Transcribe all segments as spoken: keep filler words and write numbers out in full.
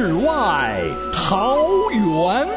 世外桃源。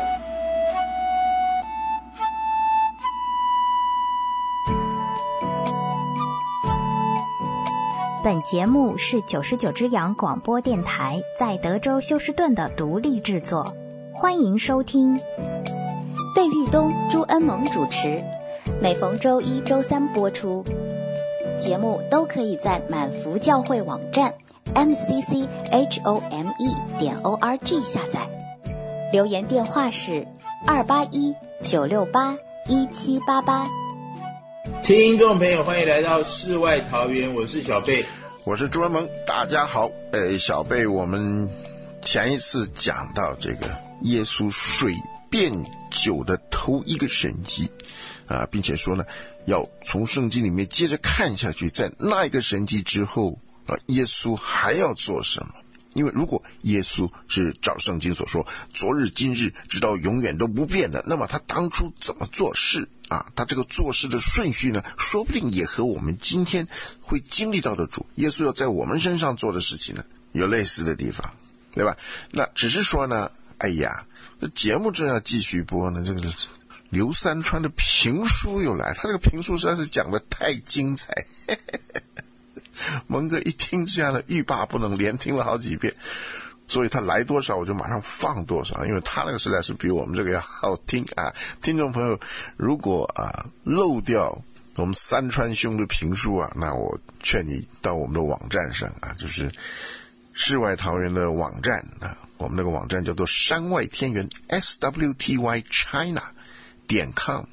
本节目是九十九只羊广播电台在德州休斯顿的独立制作，欢迎收听。费玉东、朱恩萌主持，每逢周一、周三播出。节目都可以在满福教会网站 m c c h o m e 点 o r g 下载。留言电话是二八一九六八一七八八。 听众朋友，欢迎来到世外桃源，我是小贝， 我是朱文萌，大家好。呃，小贝，我们前一次讲到这个耶稣水变酒的头一个神迹啊，并且说呢，要从圣经里面接着看下去，在那一个神迹之后啊，耶稣还要做什么？因为如果耶稣是照圣经所说，昨日今日直到永远都不变的，那么他当初怎么做事啊？他这个做事的顺序呢，说不定也和我们今天会经历到的主耶稣要在我们身上做的事情呢，有类似的地方，对吧？那只是说呢，哎呀，这节目正要继续播呢，这个刘三川的评书又来，他这个评书实在是讲的太精彩。蒙哥一听这样的欲罢不能，连听了好几遍，所以他来多少我就马上放多少，因为他那个实在是比我们这个要好听啊！听众朋友，如果啊漏掉我们三川兄的评书啊，那我劝你到我们的网站上啊，就是世外桃源的网站啊，我们那个网站叫做山外天源 S W T Y China 点 com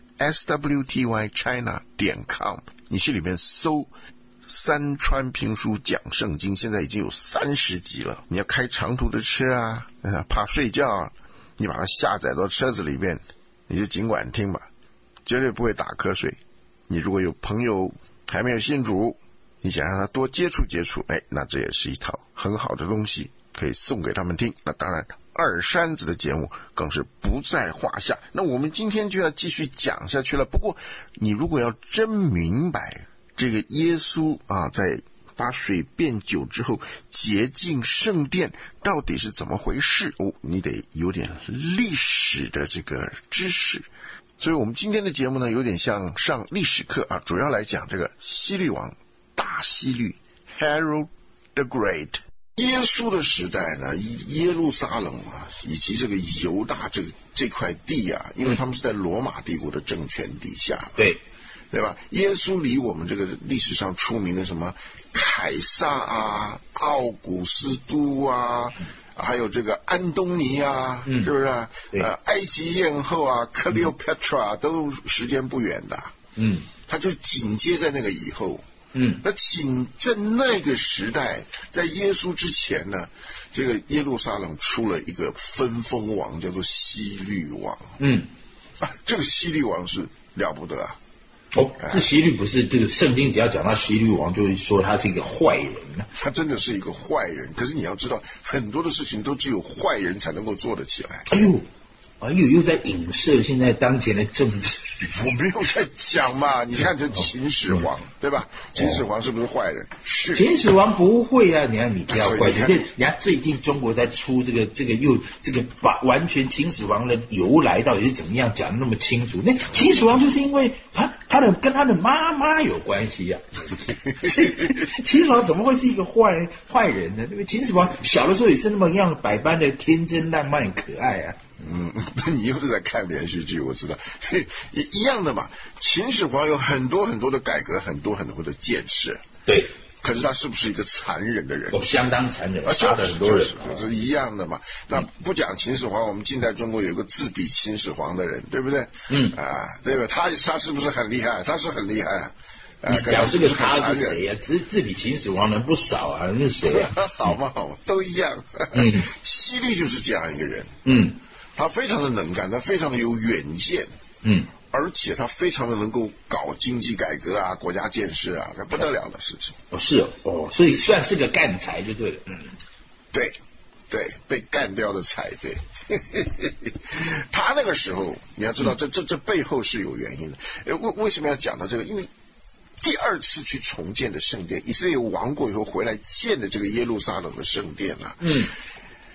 S W T Y China 点 com， 你去里面搜三川评书讲圣经，现在已经有三十集了。你要开长途的车啊，怕睡觉啊，你把它下载到车子里面，你就尽管听吧，绝对不会打瞌睡。你如果有朋友还没有信主，你想让他多接触接触，哎，那这也是一套很好的东西，可以送给他们听。那当然二山子的节目更是不在话下。那我们今天就要继续讲下去了。不过你如果要真明白这个耶稣啊，在把水变酒之后洁净圣殿到底是怎么回事哦，你得有点历史的这个知识。所以我们今天的节目呢，有点像上历史课啊，主要来讲这个希律王大希律 Herod the Great。 耶稣的时代呢，耶路撒冷啊，以及这个犹大这个这块地啊，因为他们是在罗马帝国的政权底下， 对对吧？耶稣离我们这个历史上出名的什么凯撒啊、奥古斯都啊，还有这个安东尼啊，嗯、是不是、啊？呃，埃及艳后啊 ，Cleopatra、嗯、都时间不远的。嗯，他就紧接在那个以后。嗯，那紧在那个时代，在耶稣之前呢，这个耶路撒冷出了一个分封王，叫做希律王。嗯，啊，这个希律王是了不得啊。 哦，这希律不是这个圣经只要讲到希律王就会说他是一个坏人呢？ 他真的是一个坏人，可是你要知道很多的事情都只有坏人才能够做得起来。 哎呦哎呦，又在影射现在当前的政治。 我没有在讲嘛，你看这秦始皇、嗯、对吧？秦始皇是不是坏人？是。 秦始皇不会啊，你看你不要怪人，人家最近中国在出这个这个又这个把完全秦始皇的由来到底是怎么样讲得那么清楚。那秦始皇就是因为他他的跟他的妈妈有关系啊。秦始皇怎么会是一个坏人坏人呢？对不对？秦始皇小的时候也是那么样百般的天真烂漫可爱啊。 嗯，那你又是在看连续剧，我知道，一一样的嘛。秦始皇有很多很多的改革，很多很多的建设， 对。 可是他是不是一个残忍的人？ 哦，相当残忍，杀了很多人， 就是一样的嘛。那不讲秦始皇，我们近代中国有一个自比秦始皇的人，对不对？嗯啊，对吧？他他是不是很厉害？他是很厉害啊。 你讲这个他是谁呀、啊？自自比秦始皇人不少啊，那是谁啊？ 好嘛好嘛，都一样。嗯，希律就是这样一个人。嗯。他非常的能干，他非常的有远见，嗯，而且他非常的能够搞经济改革啊，国家建设啊，这不得了的事情。 哦，是哦，哦，所以算是个干才就对了，嗯， 对，对，被干掉的才对。他那个时候，你要知道，这这这背后是有原因的。为为什么要讲到这个？因为第二次去重建的圣殿，以色列亡国以后回来建的这个耶路撒冷的圣殿啊，嗯。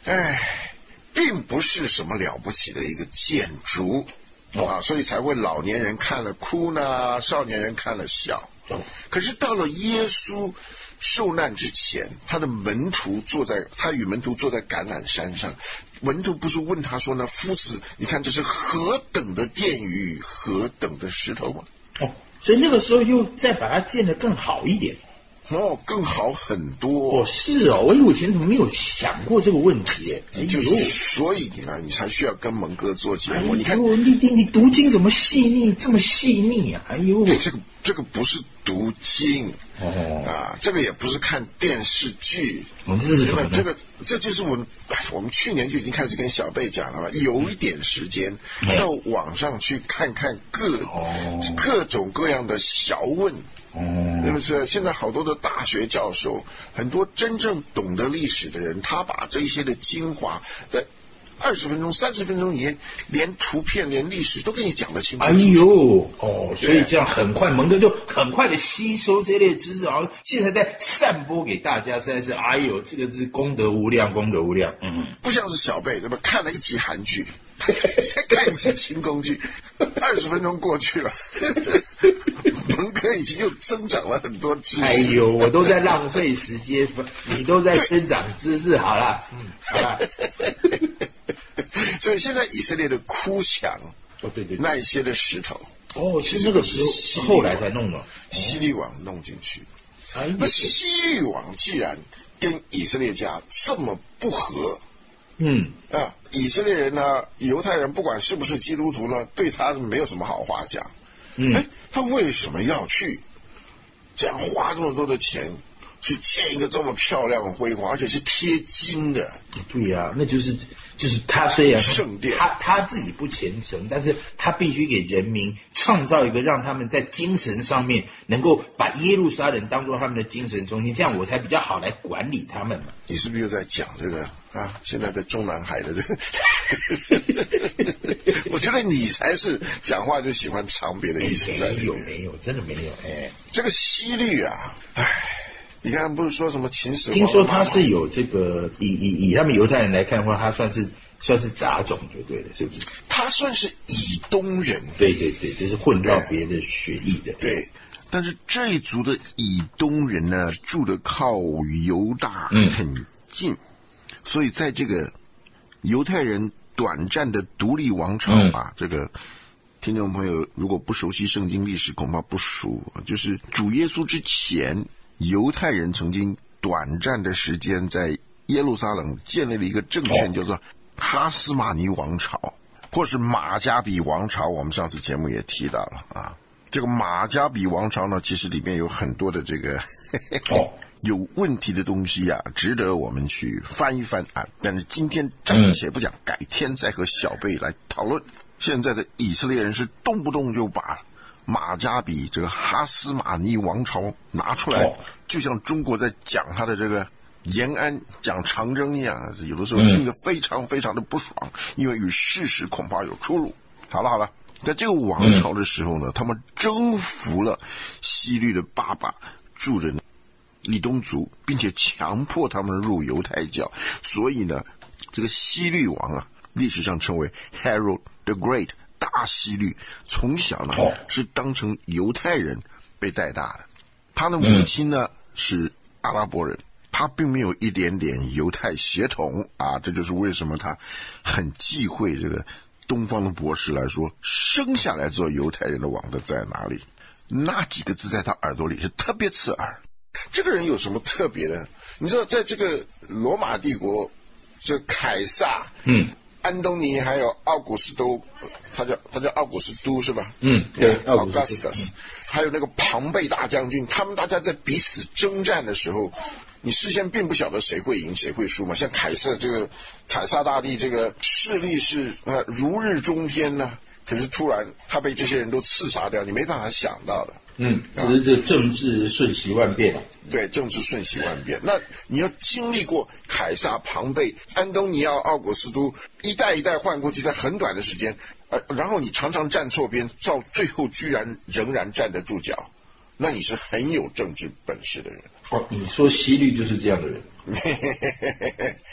哎，并不是什么了不起的一个建筑啊，所以才会老年人看了哭呢，少年人看了笑。可是到了耶稣受难之前，他的门徒坐在他与门徒坐在橄榄山上，门徒不是问他说呢，夫子，你看这是何等的殿宇，何等的石头吗？ 哦，所以那个时候又再把它建得更好一点。 哦，更好很多。 哦，是哦，我以前怎么没有想过这个问题？哎呦， 就是所以呢，你才需要跟蒙哥做节目。 哎、 你看， 你你你读经怎么细腻，这么细腻啊？哎呦， 这个这个不是读经哦啊，这个也不是看电视剧。 哦，这是什么呢？ 这个这就是我们我们去年就已经开始跟小贝讲了嘛，有一点时间到网上去看看各、哦、各种各样的小问。嗯，是不是？现在好多的大学教授，很多真正懂得历史的人，他把这一些的精华在二十分钟、三十分钟以内，连图片、连历史都给你讲得清楚。 哎呦，哦，所以这样很快，蒙哥就很快的吸收这类知识，然后现在在散播给大家，实在是，哎呦，这个是功德无量，功德无量。嗯， 不像是小贝，对吧？看了一集韩剧，再看一集清宫剧，二十分钟过去了。蒙哥已经又增长了很多知识。 哎呦，我都在浪费时间，你都在增长知识。好了，嗯，好了。 所以现在以色列的哭墙， 哦，对 对, 对， 那一些的石头， 哦，是那个时候后来才弄的， 希律王弄进去。 哎， 那希律王既然跟以色列家这么不合， 嗯啊，以色列人呢，犹太人不管是不是基督徒呢，对他没有什么好话讲。嗯，哎，他为什么要去这样花这么多的钱去建一个这么漂亮辉煌，而且是贴金的？ 对呀、啊，那就是就是他虽然圣殿， 他他自己不虔诚，但是他必须给人民创造一个让他们在精神上面能够把耶路撒冷当作他们的精神中心，这样我才比较好来管理他们嘛。 你是不是又在讲这个啊？现在在中南海的这个，我觉得你才是讲话就喜欢藏别的意思在里面。 没有没有，真的没有。哎， 这个希律啊，哎。你看，不是说什么秦始皇？ 听说他是有这个，以以以他们犹太人来看的话，他算是算是杂种就对了，是不是？ 他算是以东人， 对对对，就是混到别的血裔的。 对，但是这一族的以东人呢，住的靠犹大很近，嗯、所以在这个犹太人短暂的独立王朝啊，嗯、这个听众朋友如果不熟悉圣经历史，恐怕不熟。就是主耶稣之前，犹太人曾经短暂的时间在耶路撒冷建立了一个政权，叫做哈斯马尼王朝，或是马加比王朝。我们上次节目也提到了啊，这个马加比王朝呢，其实里面有很多的这个有问题的东西啊，值得我们去翻一翻啊。但是今天暂且不讲，嗯、改天再和小贝来讨论。现在的以色列人是动不动就把马加比这个哈斯马尼王朝拿出来，就像中国在讲他的这个延安讲长征一样，有的时候听得非常非常的不爽，因为与事实恐怕有出入。好了好了，在这个王朝的时候呢，他们征服了希律的爸爸住的以东族，并且强迫他们入犹太教，所以呢，这个希律王啊，历史上称为 Herod the Great。大希律从小呢是当成犹太人被带大的，他的母亲呢是阿拉伯人，他并没有一点点犹太血统啊，这就是为什么他很忌讳这个东方的博士来说，生下来做犹太人的王的在哪里？那几个字在他耳朵里是特别刺耳。这个人有什么特别的？你知道，在这个罗马帝国，这凯撒，嗯。安东尼还有奥古斯都，他叫他叫奥古斯都是吧？嗯，对，奥古斯都。还有那个庞贝大将军，他们大家在彼此征战的时候，你事先并不晓得谁会赢谁会输嘛。像凯撒这个凯撒大帝这个势力是呃如日中天呢、啊，可是突然他被这些人都刺杀掉，你没办法想到的。嗯， 只是这政治瞬息万变。 对，政治瞬息万变。那你要经历过凯撒、庞贝、安东尼奥、奥古斯都一代一代换过去，在很短的时间，呃，然后你常常站错边，到最后居然仍然站得住脚，那你是很有政治本事的人。 哦，你说希律就是这样的人。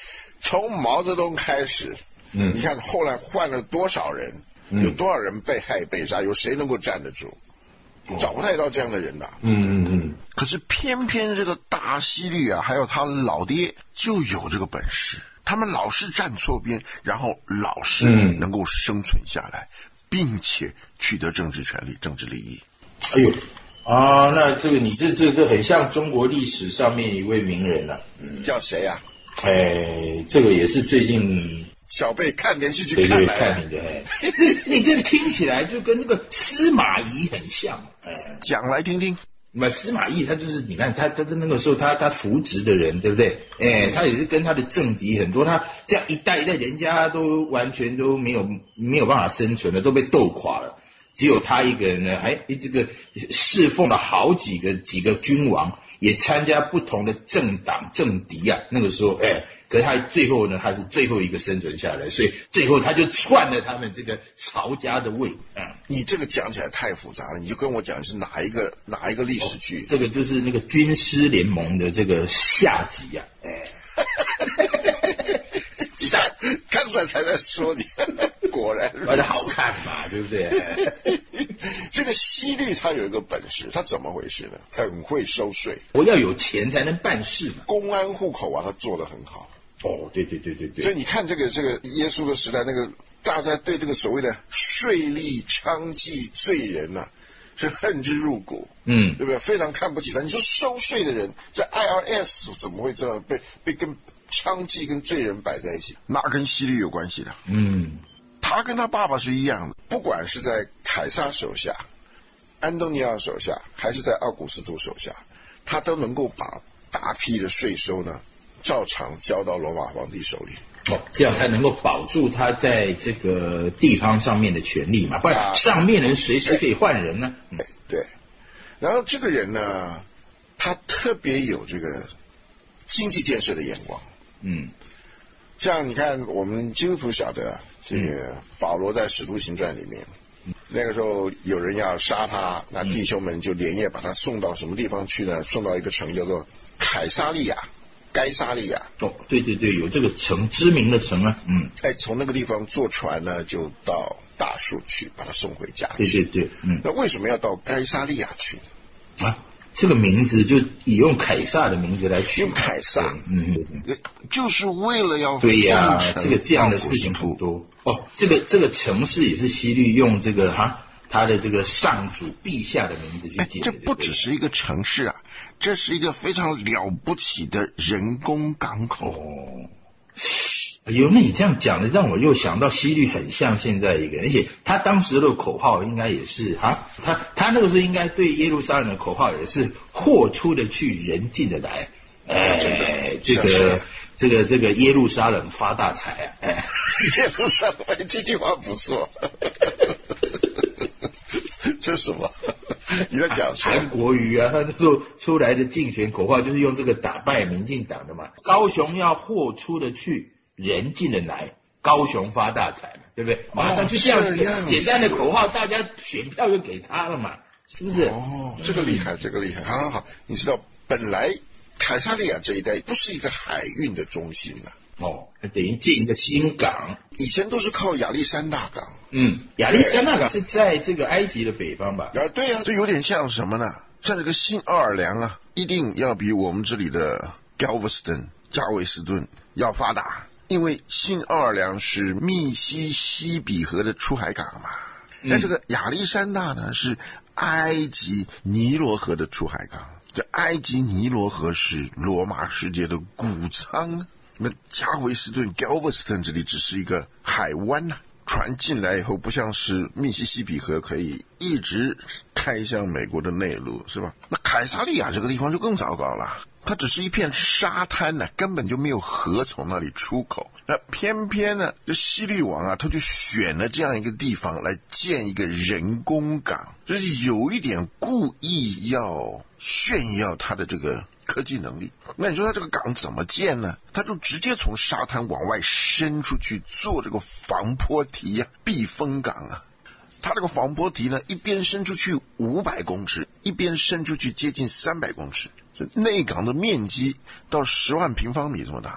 从毛泽东开始，嗯，你看后来换了多少人，嗯、有多少人被害被杀，有谁能够站得住？找不太到这样的人的。 嗯嗯嗯。 可是偏偏这个大希律啊，还有他老爹就有这个本事，他们老是站错边，然后老是能够生存下来，嗯、并且取得政治权利、政治利益。 哎呦啊，那这个你这这这很像中国历史上面一位名人啊， 嗯、叫谁啊？ 哎，这个也是最近小贝看连续剧看来看你的，哎，你这听起来就跟那个司马懿很像，哎， 讲来听听。 那司马懿他就是你看他他那个时候他他扶植的人，对不对？哎，他也是跟他的政敌很多，他这样一代一代人家都完全都没有没有办法生存了，都被斗垮了。只有他一个人呢，还这个侍奉了好几个几个君王，也参加不同的政党政敌啊。那个时候，哎，可是他最后呢，他是最后一个生存下来，所以最后他就篡了他们这个曹家的位。嗯， 你这个讲起来太复杂了，你就跟我讲是哪一个哪一个历史剧？ 哦、这个就是那个军师联盟的这个下集啊，哎。 刚才才在说你，果然而且好看嘛，对不对？ 这个希律他有一个本事，他怎么回事呢？很会收税。 我要有钱才能办事嘛。 公安户口啊，他做得很好。 哦，对对对对对。 所以你看这个这个耶稣的时代，那个大家对这个所谓的税吏娼妓罪人啊，是恨之入骨。嗯，对不对？非常看不起他。你说收税的人，这 I R S 怎么会这样被被跟娼妓跟罪人摆在一起？那跟希律有关系的。嗯，他跟他爸爸是一样的，不管是在凯撒手下、安东尼奥手下，还是在奥古斯都手下，他都能够把大批的税收呢，照常交到罗马皇帝手里。 哦，这样才能够保住他在这个地方上面的权利嘛，不然上面人随时可以换人呢。 对、嗯、对，然后这个人呢，他特别有这个经济建设的眼光。嗯，像你看，我们基督徒晓得这个保罗在《使徒行传》里面，嗯、那个时候有人要杀他，那弟兄们就连夜把他送到什么地方去呢？送到一个城叫做凯撒利亚。该撒利亚哦，对对对，有这个城，知名的城啊，嗯， 哎，从那个地方坐船呢，就到大树去，把他送回家去。 对对对，嗯， 那为什么要到该撒利亚去呢？ 啊，这个名字就以用凯撒的名字来取， 用凯撒， 嗯，嗯就是为了要对呀、啊，这个这样的事情很多哦。这个这个城市也是希律用这个哈。他的这个上主陛下的名字去建、 哎，这不只是一个城市啊，这是一个非常了不起的人工港口。 哦，哎呦，那你这样讲的，让我又想到希律很像现在一个人，而且他当时的口号应该也是哈，他他那个时候应该对耶路撒冷的口号也是货出的去，人进的来。哎，这个这个这个耶路撒冷发大财啊！哎， 耶路撒冷这句话不错。这是什么？你在讲谁？ 韩国瑜啊，他那时候出来的竞选口号就是用这个打败民进党的嘛。高雄要货出的去，人进的来，高雄发大财嘛，对不对？马上就这样子简单的口号，大家选票就给他了嘛，是不是？ 哦，这个厉害，这个厉害。好好好，你知道本来凯撒利亚这一带不是一个海运的中心啊。 哦，等于建一个新港， 以前都是靠亚历山大港。 嗯，亚历山大港是在这个埃及的北方吧？ 啊，对啊，这有点像什么呢？像这个新奥尔良啊，一定要比我们这里的 Galveston 加韦斯顿要发达，因为新奥尔良是密西西比河的出海港嘛。那、嗯、这个亚历山大呢，是埃及尼罗河的出海港。这埃及尼罗河是罗马世界的谷仓呢。那加韦斯顿 Galveston 这里只是一个海湾呐、啊，船进来以后不像是密西西比河可以一直开向美国的内陆，是吧？那凯撒利亚这个地方就更糟糕了，它只是一片沙滩呢、啊，根本就没有河从那里出口。那偏偏呢，这希律王啊，他就选了这样一个地方来建一个人工港，就是有一点故意要炫耀他的这个科技能力。那你说他这个港怎么建呢？他就直接从沙滩往外伸出去做这个防波堤啊，避风港啊。他这个防波堤呢，一边伸出去五百公尺，一边伸出去接近三百公尺。内港的面积到十万平方米这么大。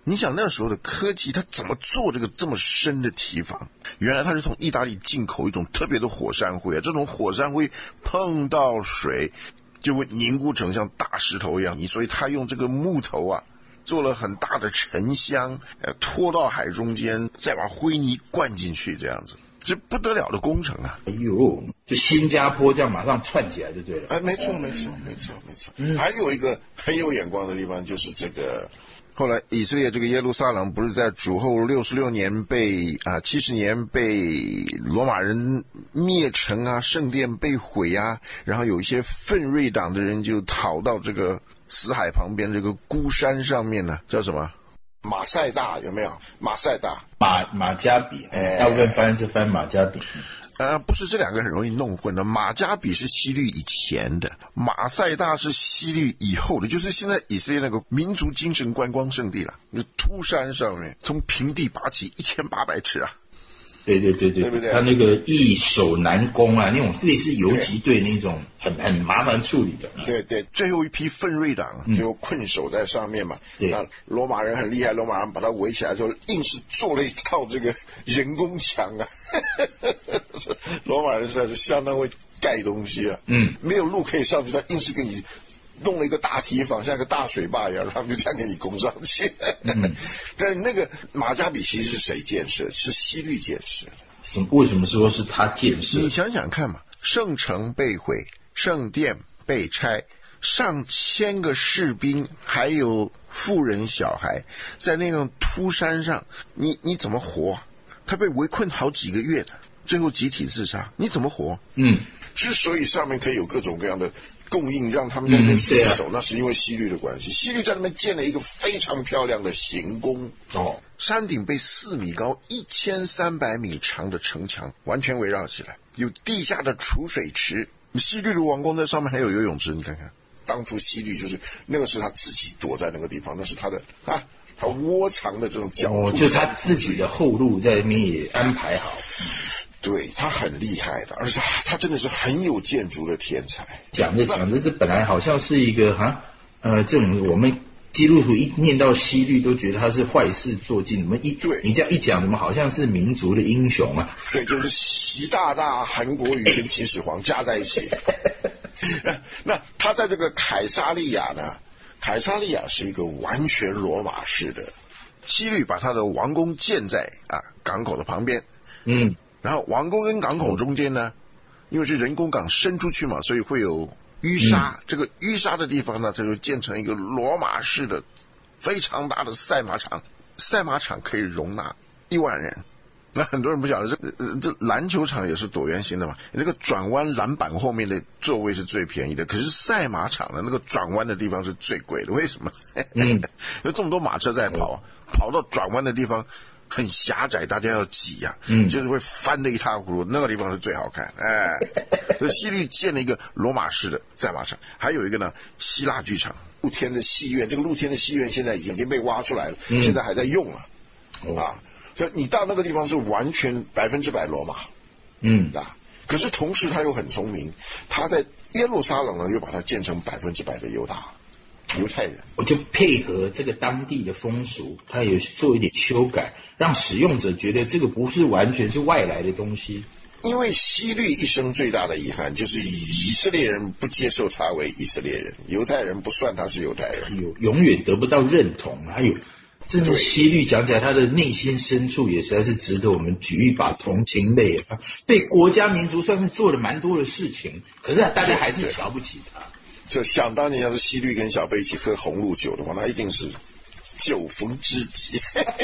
你想那时候的科技，它怎么做这个这么深的堤防？原来它是从意大利进口一种特别的火山灰啊，这种火山灰碰到水就会凝固成像大石头一样，所以它用这个木头啊做了很大的沉箱，呃，拖到海中间，再把灰泥灌进去，这样子。这不得了的工程啊！ 哎呦，就新加坡这样马上串起来就对了。 哎，没错，没错，没错，没错。嗯、还有一个很有眼光的地方，就是这个后来以色列这个耶路撒冷不是在主后六十六年被啊七十年被罗马人灭城啊，圣殿被毁啊，然后有一些奋锐党的人就逃到这个死海旁边这个孤山上面呢，叫什么？马赛大有没有？马赛大马马加比，哎、大部分翻是翻马加比。 呃，不是，这两个很容易弄混的。马加比是希律以前的，马赛大是希律以后的，就是现在以色列那个民族精神观光圣地了，就凸山上面，从平地拔起一千八百尺啊。 对对对对，对不对？他那个易守难攻啊，那种类似游击队那种很很麻烦处理的。 对对，最后一批奋锐党就困守在上面嘛。对、嗯，那罗马人很厉害，罗马人把它围起来之后，硬是做了一套这个人工墙啊。罗马人实在是相当会盖东西啊。嗯，没有路可以上去，他硬是给你弄了一个大堤防，像个大水坝一样，他们就这样给你攻上去。嗯、但是那个马加比其实是谁建设？是希律建设的。 为什么说是他建设？ 你想想看嘛，圣城被毁，圣殿被拆，上千个士兵还有妇人小孩在那种凸山上，你你怎么活？他被围困好几个月的，最后集体自杀，你怎么活？嗯，之所以上面可以有各种各样的供应，让他们在那边死守、嗯啊、那是因为希律的关系。希律在那边建了一个非常漂亮的行宫，哦，山顶被四米高、一千三百米长的城墙完全围绕起来，有地下的储水池。希律的王宫在上面还有游泳池，你看看，当初希律就是那个是他自己躲在那个地方，那是他的啊，他窝藏的这种角度、 哦，就是他自己的后路在那边也安排好。 对，他很厉害的，而且他真的是很有建筑的天才。 讲着讲着，这本来好像是一个哈呃，这种我们基督徒一念到希律都觉得他是坏事做尽，怎么一对你这样一讲，怎么好像是民族的英雄啊？ 对，就是习大大、韩国瑜跟秦始皇加在一起。那他在这个凯撒利亚呢？凯撒利亚是一个完全罗马式的，希律把他的王宫建在啊港口的旁边，嗯。然后王宫跟港口中间呢，因为是人工港伸出去嘛，所以会有淤沙、嗯、这个淤沙的地方呢，它就建成一个罗马式的非常大的赛马场，赛马场可以容纳一万人。那很多人不晓得，这、呃、这篮球场也是椭圆形的嘛，那个转弯篮板后面的座位是最便宜的，可是赛马场的那个转弯的地方是最贵的，为什么？嗯，有这么多马车在跑，跑到转弯的地方很狭窄，大家要挤呀、啊，嗯，就是会翻得一塌糊涂，那个地方是最好看，哎，所以希律建了一个罗马式的赛马场，还有一个呢希腊剧场，露天的戏院，这个露天的戏院现在已经被挖出来了，嗯、现在还在用了，哦、啊，所以你到那个地方是完全百分之百罗马，嗯啊，可是同时他又很聪明，他在耶路撒冷呢又把它建成百分之百的犹大。犹太人， 我就配合这个当地的风俗，他有做一点修改，让使用者觉得这个不是完全是外来的东西。 因为希律一生最大的遗憾就是以色列人不接受他为以色列人，犹太人不算他是犹太人， 有永远得不到认同。还有，真的希律讲起来，他的内心深处也实在是值得我们举一把同情泪啊！对国家民族算是做了蛮多的事情，可是大家还是瞧不起他。 就想当年要是希律跟小贝一起喝红露酒的话，那一定是酒逢知己。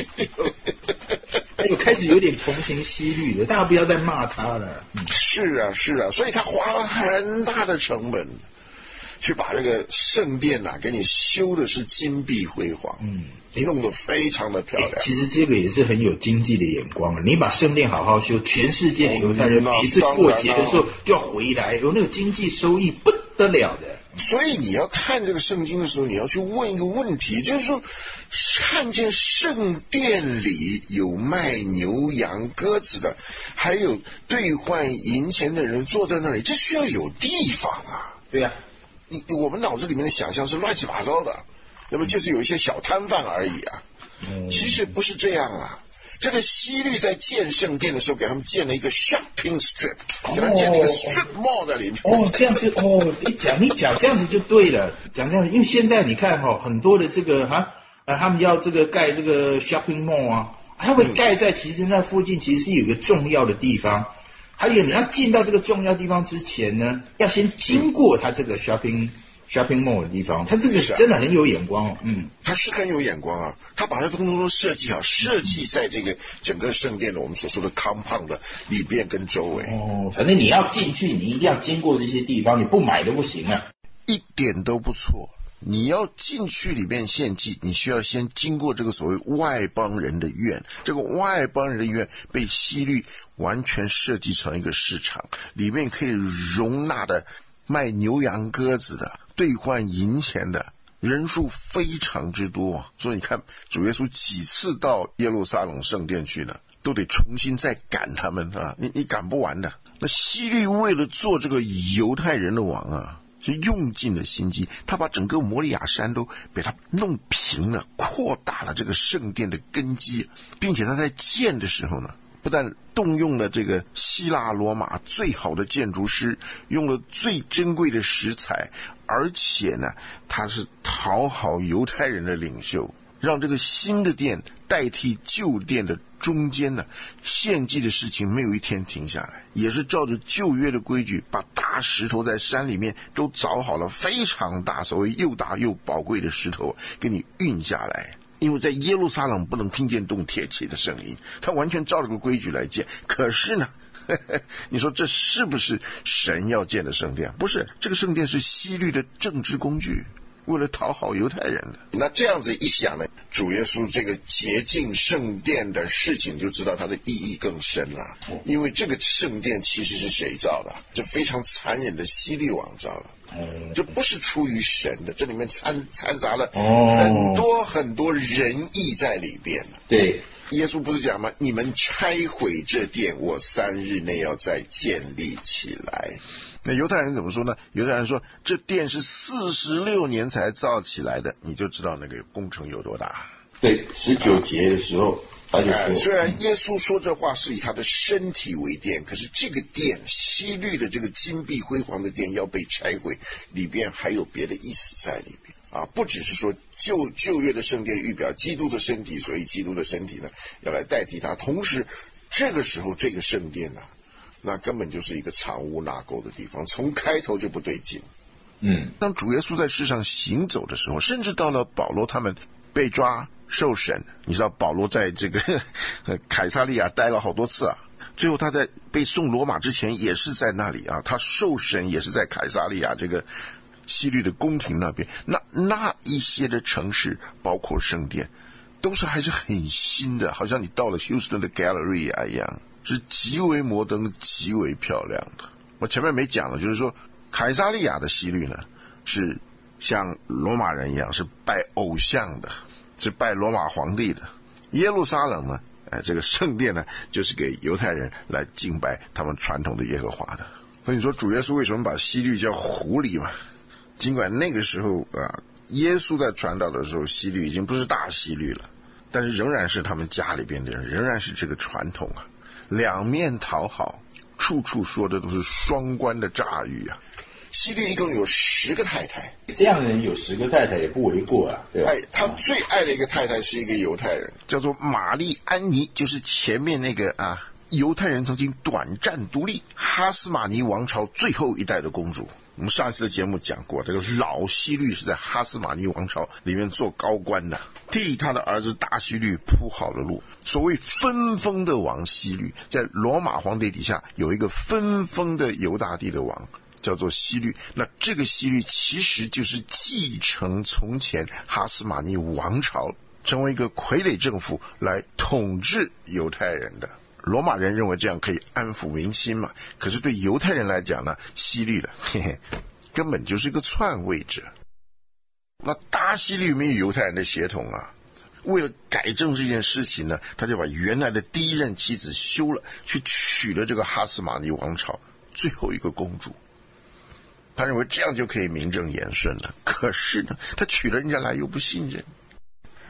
哎呦，开始有点同情希律了，大家不要再骂他了。 嗯、是啊，是啊，所以他花了很大的成本去把这个圣殿啊给你修的是金碧辉煌，嗯，弄得非常的漂亮。 其实这个也是很有经济的眼光啊！你把圣殿好好修，全世界的犹太人每次过节的时候就要回来，有那个经济收益不得了的。 所以你要看这个圣经的时候，你要去问一个问题，就是说，看见圣殿里有卖牛羊鸽子的，还有兑换银钱的人坐在那里，这需要有地方啊。 对呀、啊， 你我们脑子里面的想象是乱七八糟的，那么就是有一些小摊贩而已啊。 嗯、其实不是这样啊。这个希律在建圣殿的时候，给他们建了一个 shopping strip， 给他们建了一个 strip mall 在里面。 哦，这样子哦，你讲你讲这样子就对了，讲这样子，因为现在你看哈、哦，很多的这个哈呃，他们要这个盖这个 shopping mall 啊，它会盖在其实那附近其实是有一个重要的地方，还有你要进到这个重要地方之前呢，要先经过它这个 shopping。shopping mall 的地方，他这个真的很有眼光哦，嗯， 他是很有眼光啊，他把它通通都设计好，设计在这个整个圣殿的我们所说的 compound 的里边跟周围。 哦，反正你要进去，你一定要经过这些地方，你不买都不行啊。 一点都不错，你要进去里面献祭，你需要先经过这个所谓外邦人的院，这个外邦人的院被希律完全设计成一个市场，里面可以容纳的卖牛羊鸽子的，兑换银钱的人数非常之多，所以你看主耶稣几次到耶路撒冷圣殿去呢，都得重新再赶他们啊，你你赶不完的。那希律为了做这个犹太人的王啊，是用尽了心机，他把整个摩利亚山都被他弄平了，扩大了这个圣殿的根基，并且他在建的时候呢，不但动用了这个希腊罗马最好的建筑师，用了最珍贵的石材，而且呢，他是讨好犹太人的领袖，让这个新的殿代替旧殿的中间呢，献祭的事情没有一天停下来，也是照着旧约的规矩，把大石头在山里面都凿好了，非常大，所谓又大又宝贵的石头给你运下来。因为在耶路撒冷不能听见动铁器的声音，他完全照这个规矩来建。可是呢，呵呵，你说这是不是神要建的圣殿？不是，这个圣殿是希律的政治工具，为了讨好犹太人的。那这样子一想呢，主耶稣这个洁净圣殿的事情就知道它的意义更深了。因为这个圣殿其实是谁造的？这非常残忍的希律王造的。这不是出于神的，这里面掺掺杂了很多很多仁义在里边。 对， 耶稣不是讲吗？你们拆毁这殿，我三日内要再建立起来。那犹太人怎么说呢？犹太人说这殿是四十六年才造起来的，你就知道那个工程有多大。 对，十九节的时候。 呃、虽然耶稣说这话是以他的身体为殿，可是这个殿希律的这个金碧辉煌的殿要被拆毁，里边还有别的意思在里边啊，不只是说旧旧约的圣殿预表基督的身体，所以基督的身体呢要来代替他，同时这个时候这个圣殿呢、啊，那根本就是一个藏污纳垢的地方，从开头就不对劲。 嗯， 当主耶稣在世上行走的时候，甚至到了保罗他们被抓受审，你知道保罗在这个凯撒利亚待了好多次啊，最后他在被送罗马之前也是在那里啊，他受审也是在凯撒利亚这个希律的宫廷那边。那那一些的城市包括圣殿都是还是很新的，好像你到了休斯顿的 Galleria 一样，是极为摩登极为漂亮的。我前面没讲了，就是说凯撒利亚的希律呢是像罗马人一样是拜偶像的，是拜罗马皇帝的。耶路撒冷呢，哎，这个圣殿呢，就是给犹太人来敬拜他们传统的耶和华的。所以你说主耶稣为什么把希律叫狐狸嘛？尽管那个时候啊，耶稣在传道的时候，希律已经不是大希律了，但是仍然是他们家里边的人，仍然是这个传统啊，两面讨好，处处说的都是双关的诈语啊。希律一共有十个太太， 这样的人有十个太太也不为过啊，对吧？ 哎，他最爱的一个太太是一个犹太人，叫做玛丽安妮，就是前面那个啊，犹太人曾经短暂独立哈斯马尼王朝最后一代的公主。我们上一次的节目讲过，这个老希律是在哈斯马尼王朝里面做高官的，替他的儿子大希律铺好了路。所谓分封的王希律，在罗马皇帝底下有一个分封的犹大地的王，叫做希律。那这个希律其实就是继承从前哈斯马尼王朝，成为一个傀儡政府来统治犹太人的。罗马人认为这样可以安抚民心嘛，可是对犹太人来讲呢，希律的嘿嘿根本就是一个篡位者。那大希律没有犹太人的血统啊，为了改正这件事情呢，他就把原来的第一任妻子休了，去娶了这个哈斯马尼王朝最后一个公主。他认为这样就可以名正言顺了，可是呢，他娶了人家来又不信任。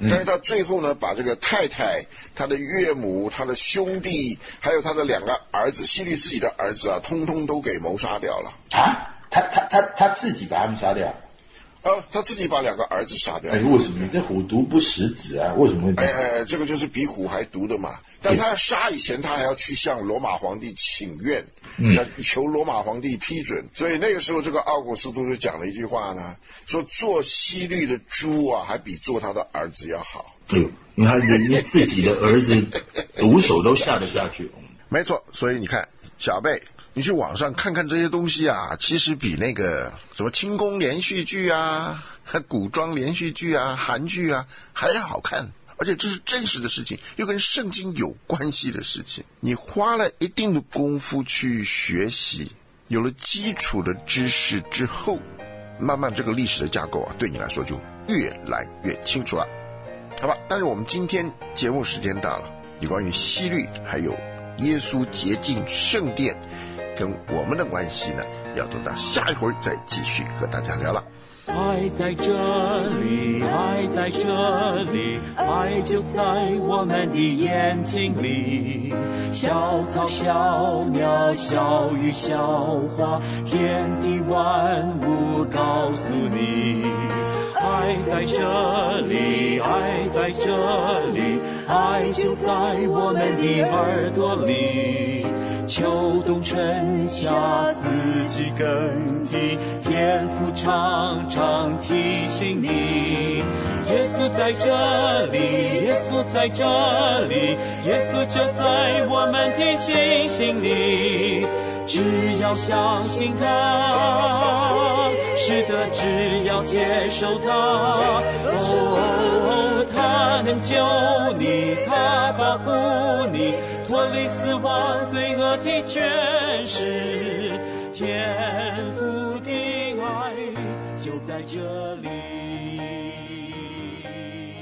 但是到最后呢，把这个太太、他的岳母、他的兄弟，还有他的两个儿子，希律自己的儿子啊，通通都给谋杀掉了。 啊，他他他他自己把他们杀掉？ 呃，他自己把两个儿子杀掉。 哎，为什么？这虎毒不食子啊？为什么会这样？ 哎哎，这个就是比虎还毒的嘛。但他杀以前，他还要去向罗马皇帝请愿，嗯、要求罗马皇帝批准。所以那个时候，这个奥古斯都就讲了一句话呢，说做希律的猪啊，还比做他的儿子要好。 哎呦，因为他人家自己的儿子毒手都下得下去。 没错，所以你看，小贝。你去网上看看这些东西啊，其实比那个什么清宫连续剧啊、古装连续剧啊、韩剧啊还要好看，而且这是真实的事情，又跟圣经有关系的事情。你花了一定的功夫去学习，有了基础的知识之后，慢慢这个历史的架构啊，对你来说就越来越清楚了，好吧？但是我们今天节目时间到了，有关于希律还有耶稣洁净圣殿跟我们的关系呢，要等到下一回再继续和大家聊了。 爱在这里，爱在这里，爱就在我们的眼睛里。小草小鸟小鱼小花，天地万物告诉你。爱在这里，爱在这里，爱就在我们的耳朵里。秋冬春夏四季更替，天父常常提醒你。耶稣在这里，耶稣在这里，耶稣就在我们的心心里。只要相信他，是的，只要接受他，哦，他能救你，他保护你，脱离死亡罪恶的权势，天父的爱就在这里。